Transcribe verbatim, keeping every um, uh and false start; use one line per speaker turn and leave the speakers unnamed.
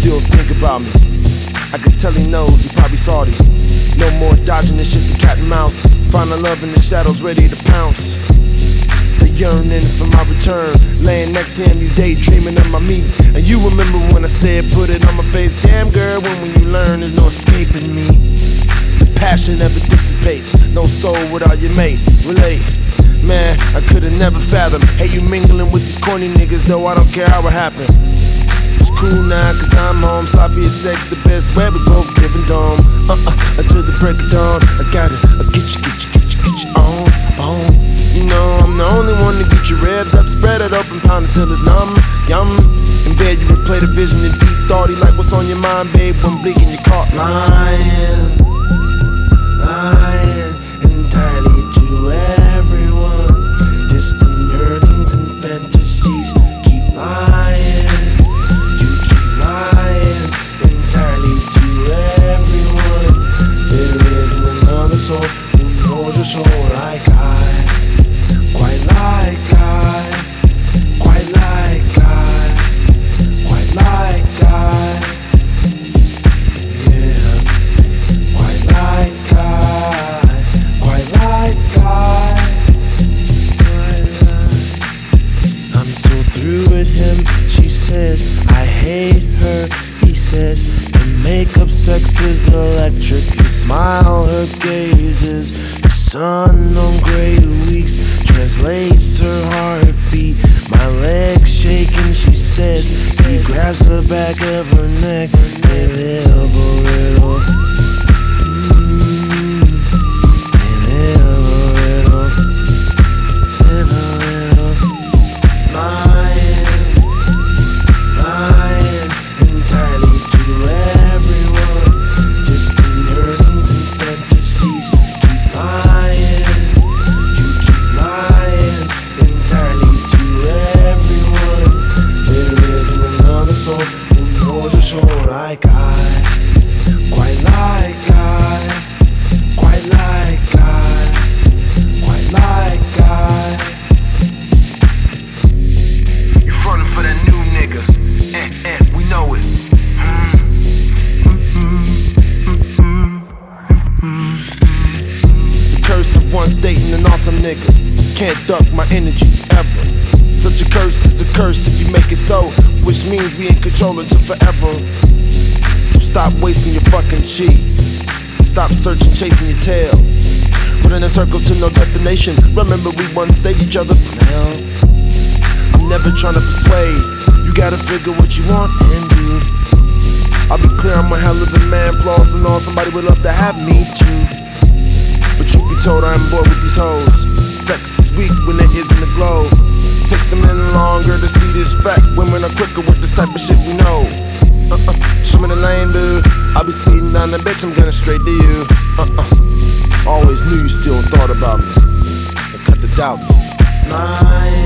still think about me. I could tell he knows, he probably salty. No more dodging this shit, the cat and mouse. Finding love in the shadows, ready to pounce. The yearning for my return. Laying next to him, you daydreaming of my meat. And you remember when I said, put it on my face. Damn girl, when, when you learn, there's no escaping me. The passion never dissipates. No soul without your mate. Relate. Man, I could've never fathomed. Hey, you mingling with these corny niggas, though I don't care how it happened. It's cool now, cause I'm home. Sloppy as sex, the best way we both giving dome. Uh-uh, until the break of dawn. I gotta uh, get you, get you, get you, get you on, on. You know, I'm the only one to get you revved up. Spread it open, pound it till it's numb, yum. In bed, you replay the vision in deep thought. He like, what's on your mind, babe? When blinking, you caught lying, lying entirely to everyone. Distant yearnings and fantasies keep lying. You keep lying entirely to everyone. There isn't another soul who knows your soul like I. Quite like I, quite like I, quite like I, yeah. Quite like I, quite like I, quite like. I'm so through with him, she says. I hate her, he says. The makeup sex is electric. His smile, her gazes. The sun on gray weeks translates her heartbeat. My legs shaking, she says. He grabs the back of her neck. They live a little. Mm, they live a little. Live a little. Lying, lying entirely to everyone. Distant yearnings and fantasies keep lying. You keep lying entirely to everyone. There isn't another soul who knows your soul like I. Quite like I, quite like I, quite like I. You frontin' for that new nigga, eh, eh, we know it. Mm. The curse of once dating an awesome nigga. Can't duck my energy ever. Such a curse is a curse if you make it so, which means we in control until forever. So stop wasting your fucking chi. Stop searching, chasing your tail. Running in circles to no destination. Remember we once saved each other from hell. I'm never trying to persuade. You gotta figure what you want and do. I'll be clear, I'm a hell of a man. Flaws and all, somebody would love to have me too. But truth be told, I'm bored with these hoes. Sex is weak when there isn't a glow. Takes a minute longer to see this fact. Women are quicker with this type of shit we know. Uh-uh, show me the lane, dude. I'll be speeding down the bitch, I'm getting straight to you. Uh-uh, always knew you still thought about me. But cut the doubt. Lying.